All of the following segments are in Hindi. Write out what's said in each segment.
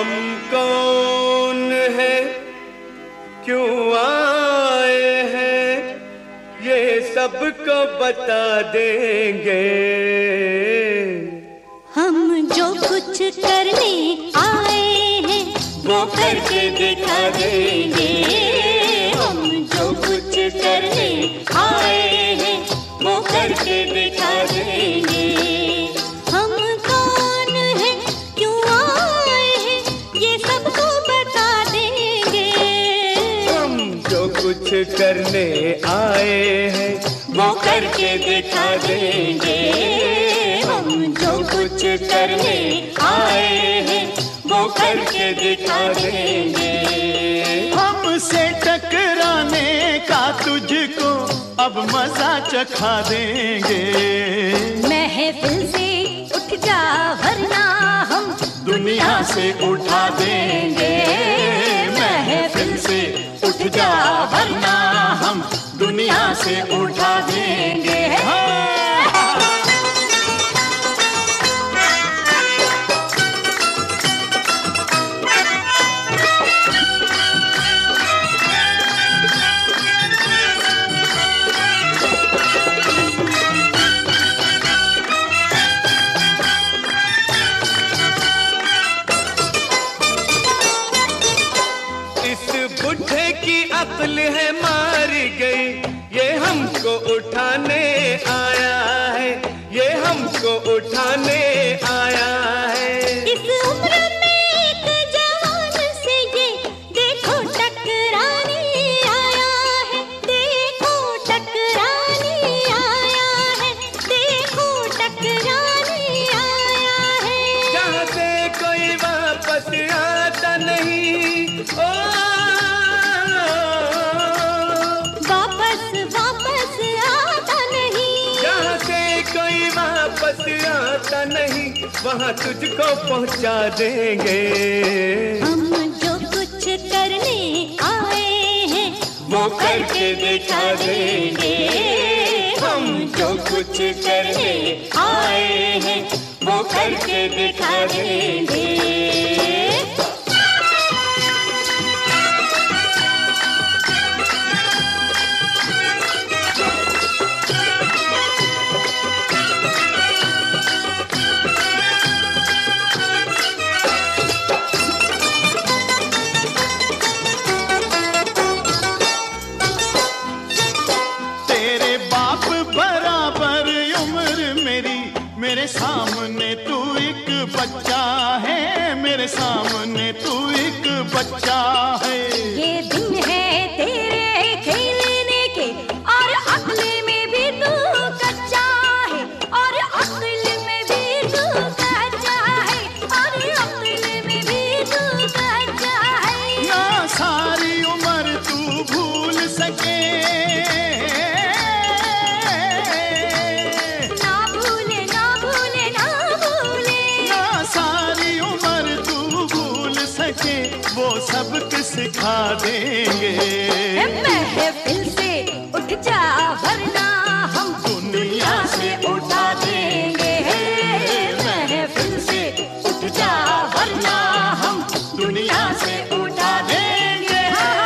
हम कौन है, क्यों आए हैं, ये सबको बता देंगे। हम जो कुछ करने आए हैं वो करके दिखा देंगे। हम जो कुछ करने आए हैं वो करके दिखा देंगे। हम कौन हैं, क्यों आए हैं, ये सबको बता देंगे। हम जो कुछ करने आए हैं वो करके दिखा देंगे। हम जो कुछ करने आए हैं वो करके दिखा देंगे। हमसे टकराने का तुझको अब मजा चखा देंगे। महफिल से उठ जा वरना हम दुनिया से उठा देंगे। महफिल से उठ जा वरना हम दुनिया से उठा देंगे। बुढ़े की अक्ल है मार गई, ये हमको उठाने आया है, ये हमको उठाने आया है। इस उम्र में एक जवान से ये देखो टकराने आया है। देखो टकराने आया है। देखो टकराने आया है। जहाँ से कोई वापस आता नहीं, ओ वापस आता नहीं, वहाँ तुझको पहुँचा देंगे। हम जो कुछ करने आए हैं वो करके दिखा देंगे। हम जो कुछ करने आए हैं वो करके दिखा देंगे। मेरे सामने तू एक बच्चा है, मेरे सामने तू एक बच्चा है। ये दिन है तेरे खेलने के और अक्ल में भी तू कच्चा है। और अक्ल में भी तू कच्चा है। और अक्ल में भी तू कच्चा है। ना सारी उम्र तू भूल सके, वो सबक सिखा देंगे। महफिल से उठ जा वरना हम दुनिया से उठा देंगे। महफिल से उठ जा वरना हम दुनिया से उठा देंगे।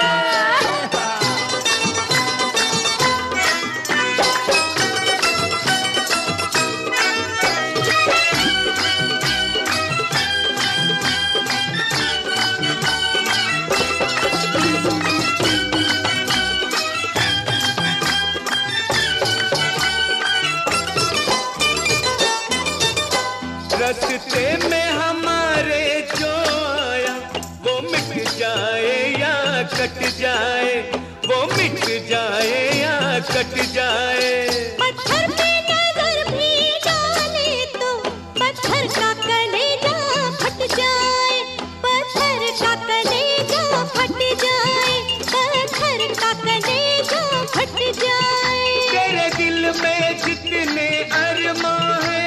रस्ते में हमारे जो आया वो मिट जाए या कट जाए, वो मिट जाए या कट जाए। पत्थर पे नजर भी डाले तो पत्थर का कलेजा फट जाए। पत्थर का कलेजा फट जाए। पत्थर का कलेजा फट जाए। तेरे दिल में जितने अरमां हैं,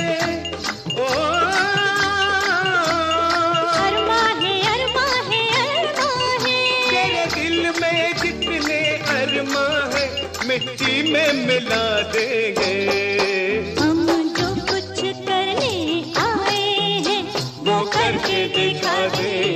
मिट्टी में मिला देंगे। हम जो कुछ करने आए हैं वो करके दिखा देंगे।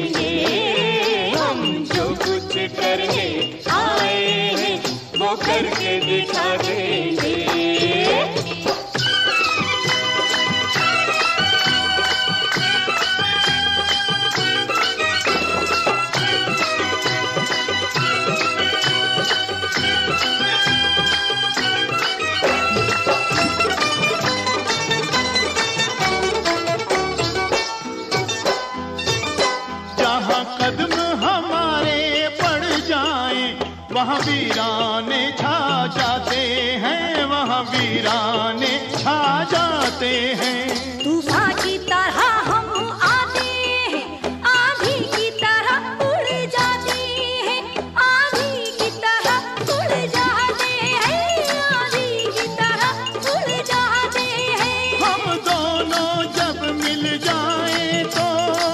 वीराने छा जाते हैं, वहाँ वीराने छा जाते हैं। तूफान की तरह हम आते हैं, आंधी की तरह उड़ जाते हैं, आंधी की तरह उड़ जाते हैं, आंधी की तरह उड़ जाते हैं। हम दोनों जब मिल जाएं तो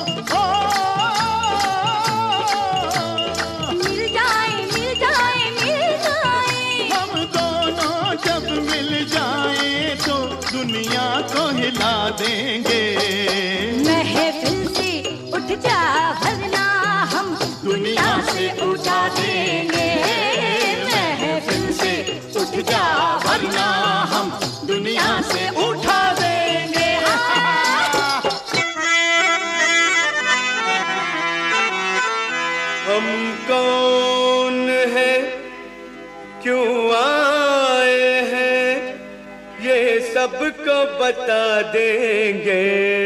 मिल जाए मिल जाए मिल जाए, हम दोनों जब मिल जाएं तो दुनिया को हिला देंगे। महफिल से उठ जा वरना हम दुनिया से उठा देंगे। महफिल से उठ जा वरना हम दुनिया से उठा देंगे। हम कौन है, क्यों आए हैं, ये सबको बता देंगे।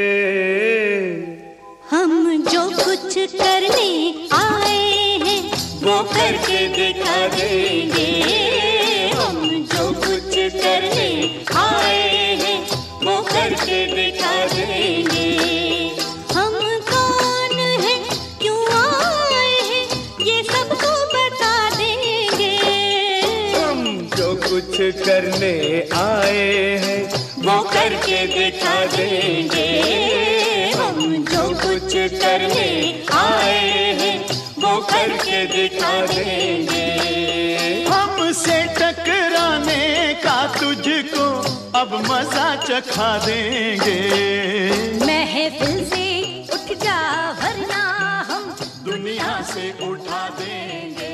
हम जो कुछ करने आए हैं वो करके दिखा देंगे। हम जो कुछ करने आए हैं वो करके दिखा देंगे। हम कौन हैं, क्यों आए हैं, ये सबको बता देंगे। हम जो कुछ करने आए हैं वो करके दिखा देंगे। हम जो कुछ करने आए हैं वो करके दिखा देंगे। हमसे टकराने का तुझको अब मजा चखा देंगे। महफिल से उठ जा वरना हम दुनिया से उठा देंगे।